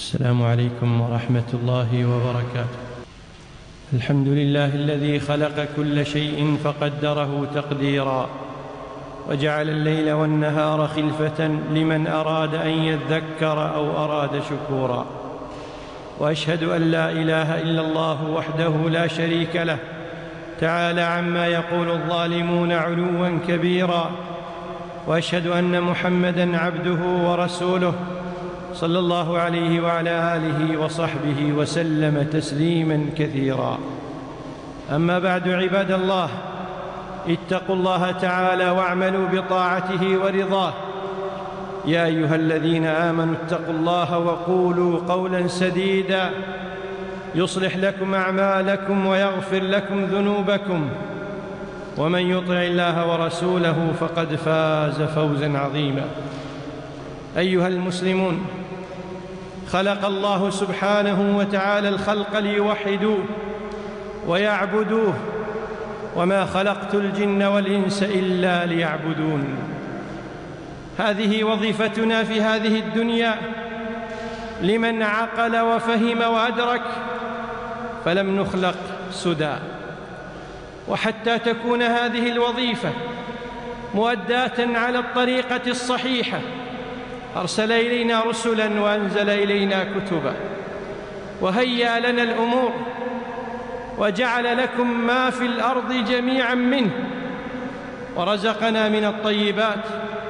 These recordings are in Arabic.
السلام عليكم ورحمة الله وبركاته. الحمد لله الذي خلق كل شيء فقدره تقديرا، وجعل الليل والنهار خلفة لمن أراد أن يذكر أو أراد شكورا. وأشهد أن لا إله إلا الله وحده لا شريك له، تعالى عما يقول الظالمون علوا كبيرا. وأشهد أن محمدًا عبده ورسوله، صلى الله عليه وعلى آله وصحبه وسلم تسليماً كثيرا. أما بعد، عباد الله، اتقوا الله تعالى واعملوا بطاعته ورضاه. يا أيها الذين آمنوا اتقوا الله وقولوا قولاً سديداً يصلح لكم أعمالكم ويغفر لكم ذنوبكم، ومن يطع الله ورسوله فقد فاز فوزاً عظيماً. أيها المسلمون، خلق الله سبحانه وتعالى الخلق ليوحدوه ويعبدوه، وما خلقت الجن والإنس إلا ليعبدون. هذه وظيفتنا في هذه الدنيا لمن عقل وفهم وأدرك، فلم نخلق سدى. وحتى تكون هذه الوظيفة مؤداة على الطريقة الصحيحة أرسل إلينا رسلاً وأنزل إلينا كتباً، وهيأ لنا الأمور، وجعل لكم ما في الأرض جميعاً منه، ورزقنا من الطيبات،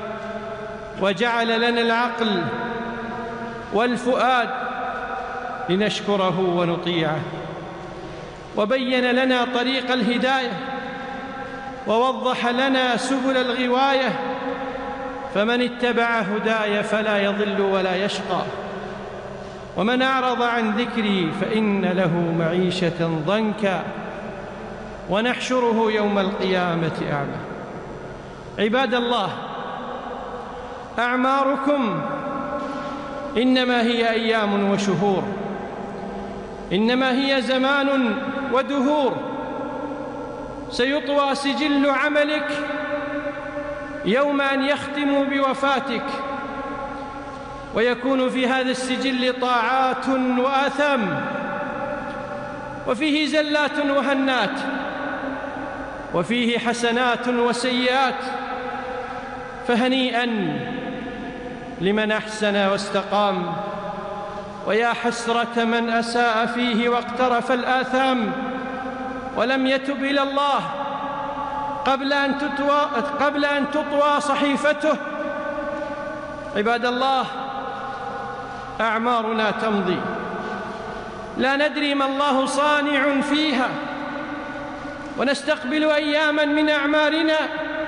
وجعل لنا العقل والفؤاد لنشكره ونطيعه، وبين لنا طريق الهداية، ووضح لنا سبل الغواية، فمن اتبع هداي فلا يضل ولا يشقى، ومن أعرض عن ذكري فإن له معيشة ضنكا، ونحشره يوم القيامة أعمى. عباد الله، أعماركم إنما هي أيام وشهور، إنما هي زمان ودهور. سيطوى سجل عملك يوم أن يختم بوفاتك، ويكون في هذا السجل طاعات وآثام، وفيه زلات وهنات، وفيه حسنات وسيئات. فهنيئا لمن أحسن واستقام، ويا حسرة من أساء فيه واقترف الآثام ولم يتب إلى الله قبل أن تطوى صحيفته. عباد الله، أعمارنا تمضي، لا ندري ما الله صانع فيها، ونستقبل أياماً من أعمارنا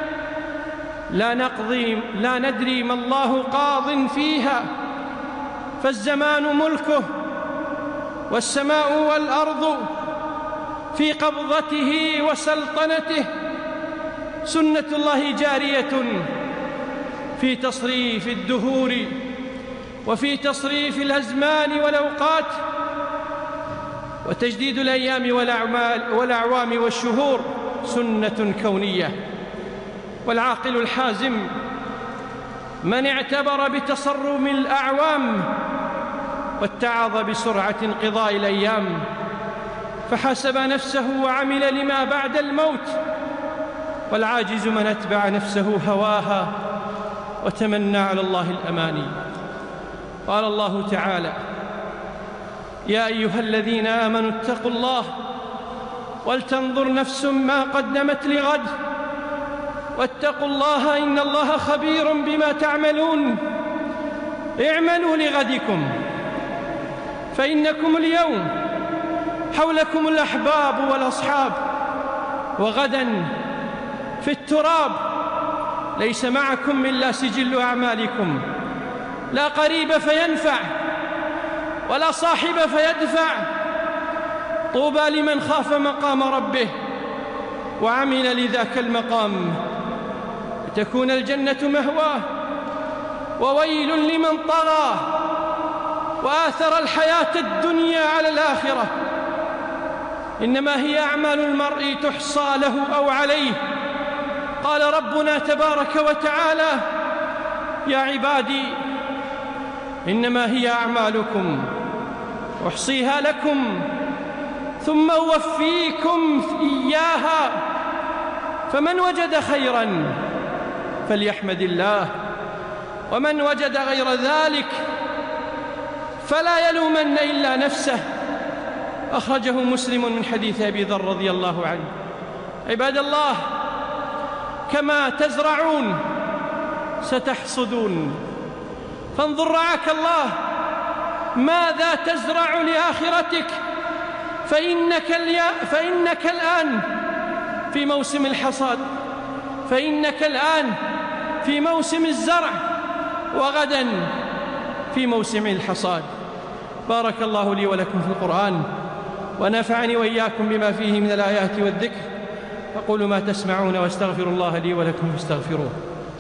لا ندري ما الله قاض فيها. فالزمان ملكه، والسماء والأرض في قبضته وسلطنته. سنة الله جارية في تصريف الدهور، وفي تصريف الأزمان والأوقات، وتجديد الأيام والأعوام والشهور سنة كونية. والعاقل الحازم من اعتبر بتصرم الأعوام واتعظ بسرعة انقضاء الأيام، فحاسب نفسه وعمل لما بعد الموت. والعاجز من أتبع نفسه هواها وتمنى على الله الأماني. قال الله تعالى: يا أيها الذين آمنوا اتقوا الله ولتنظر نفس ما قدمت لغد واتقوا الله إن الله خبير بما تعملون. اعملوا لغدكم، فإنكم اليوم حولكم الأحباب والأصحاب، وغدا في التراب ليس معكم إلا سجل أعمالكم، لا قريب فينفع ولا صاحب فيدفع. طوبى لمن خاف مقام ربه وعمل لذاك المقام، لتكون الجنة مهواه. وويل لمن طغى وآثر الحياة الدنيا على الآخرة. إنما هي أعمال المرء تحصى له أو عليه. قال ربنا تبارك وتعالى: يا عبادي إنما هي أعمالكم أحصيها لكم ثم أوفيكم إياها، فمن وجد خيرا فليحمد الله، ومن وجد غير ذلك فلا يلومن إلا نفسه. أخرجه مسلم من حديث أبي ذر رضي الله عنه. عباد الله، كما تزرعون ستحصدون، فانظر رعاك الله ماذا تزرع لآخرتك، فإنك الآن في موسم الحصاد، فإنك الآن في موسم الزرع، وغدا في موسم الحصاد. بارك الله لي ولكم في القرآن، ونفعني وإياكم بما فيه من الآيات والذكر. أقول ما تسمعون واستغفر الله لي ولكم فاستغفروه.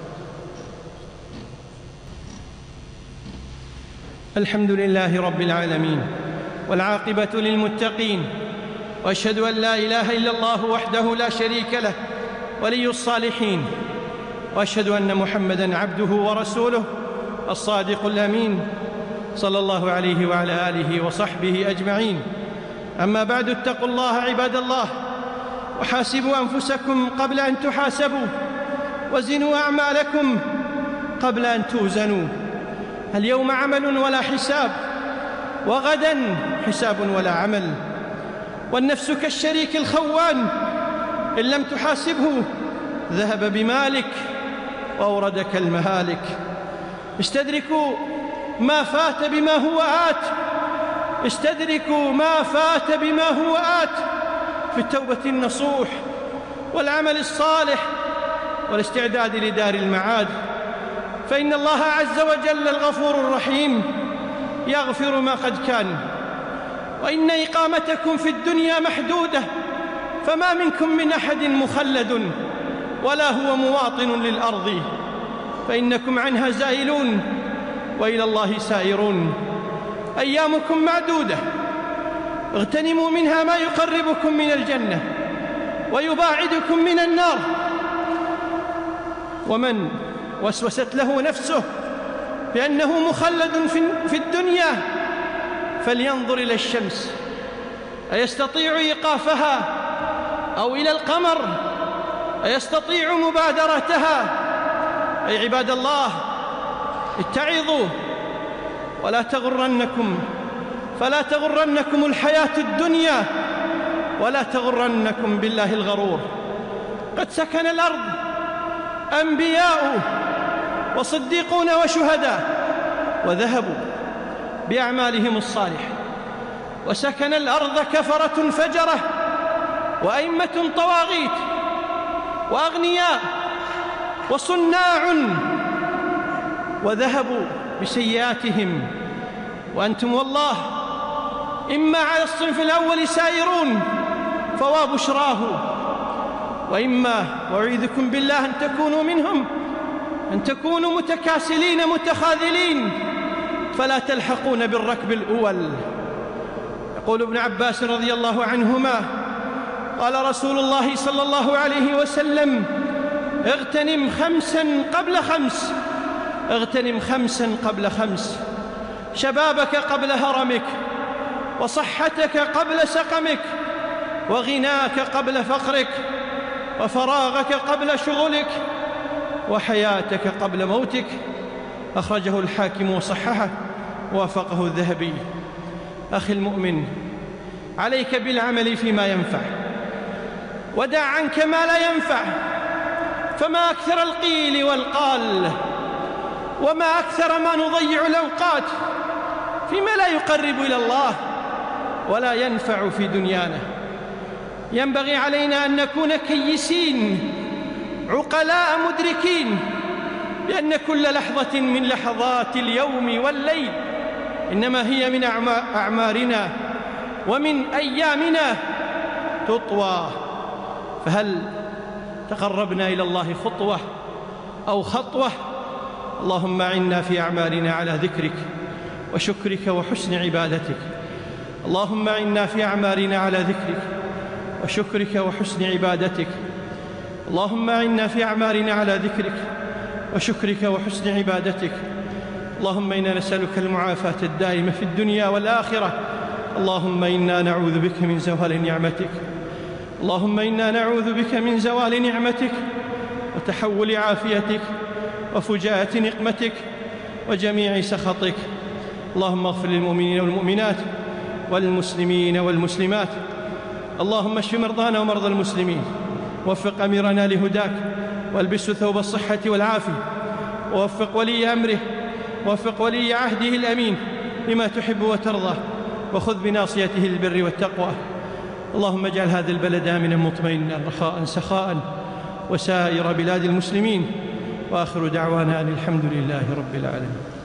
الحمد لله رب العالمين، والعاقبة للمتقين، وأشهد أن لا إله إلا الله وحده لا شريك له ولي الصالحين، وأشهد أن محمدًا عبده ورسوله الصادق الأمين، صلى الله عليه وعلى آله وصحبه أجمعين. أما بعد، اتقوا الله عباد الله، وحاسبوا أنفسكم قبل أن تحاسبوا، وزنوا أعمالكم قبل أن توزنوا. اليوم عمل ولا حساب، وغدا حساب ولا عمل. والنفس كالشريك الخوان، إن لم تحاسبه ذهب بمالك وأوردك المهالك. استدركوا ما فات بما هو آت، استدركوا ما فات بما هو آت في التوبة النصوح والعمل الصالح والاستعداد لدار المعاد، فإن الله عز وجل الغفور الرحيم يغفر ما قد كان. وإن إقامتكم في الدنيا محدودة، فما منكم من أحد مخلد ولا هو مواطن للأرض، فإنكم عنها زائلون وإلى الله سائرون. أيامكم معدودة، اغتنموا منها ما يقربكم من الجنة ويباعدكم من النار. ومن وسوست له نفسه بأنه مخلد في الدنيا فلينظر إلى الشمس أيستطيع إيقافها، أو إلى القمر أيستطيع مبادرتها. أي عباد الله، اتعظوا فلا تغرنكم الحياة الدنيا، ولا تغرنكم بالله الغرور. قد سكن الأرض أنبياء وصديقون وشهداء وذهبوا بأعمالهم الصالحة، وسكن الأرض كفرة فجرة وأئمة طواغيت وأغنياء وصناع، وذهبوا بسيئاتهم. وأنتم والله إما على الصنف الأول سائرون فوا بشراه، وإما وأعيذكم بالله أن تكونوا منهم، أن تكونوا متكاسلين متخاذلين فلا تلحقون بالركب الأول. يقول ابن عباس رضي الله عنهما: قال رسول الله صلى الله عليه وسلم: اغتنم خمسا قبل خمس، اغتنم خمسا قبل خمس، شبابك قبل هرمك، وصحتك قبل سقمك، وغناك قبل فقرك، وفراغك قبل شغلك، وحياتك قبل موتك. أخرجه الحاكم وصححه ووافقه الذهبي. أخي المؤمن، عليك بالعمل فيما ينفع، ودع عنك ما لا ينفع، فما أكثر القيل والقال، وما أكثر ما نضيع الأوقات فيما لا يقرب إلى الله ولا ينفع في دنيانا. ينبغي علينا أن نكون كيسين عقلاء مدركين بأن كل لحظة من لحظات اليوم والليل إنما هي من أعمارنا ومن أيامنا تطوى. فهل تقربنا إلى الله خطوة أو خطوة؟ اللهم أعنا في أعمالنا على ذكرك وشكرك وحسن عبادتك. اللهم أعنا في أعمالنا على ذكرك وشكرك وحسن عبادتك. اللهم أعنا في أعمالنا على ذكرك وشكرك وحسن عبادتك. اللهم إنا نسألك المعافاة الدائمة في الدنيا والآخرة. اللهم إنا نعوذ بك من زوال نعمتك، اللهم إنا نعوذ بك من زوال نعمتك وتحول عافيتك وفجاءة نقمتك وجميع سخطك. اللهم اغفر للمؤمنين والمؤمنات والمسلمين والمسلمات. اللهم اشف مرضانا ومرضى المسلمين، ووفق أميرنا لهداك، والبسه ثوب الصحة والعافية، ووفق ولي أمره، ووفق ولي عهده الأمين لما تحب وترضى، وخذ بناصيته للبر والتقوى. اللهم اجعل هذا البلد آمنا مطمئنا رخاء سخاء، وسائر بلاد المسلمين. وآخر دعوانا أن الحمد لله رب العالمين.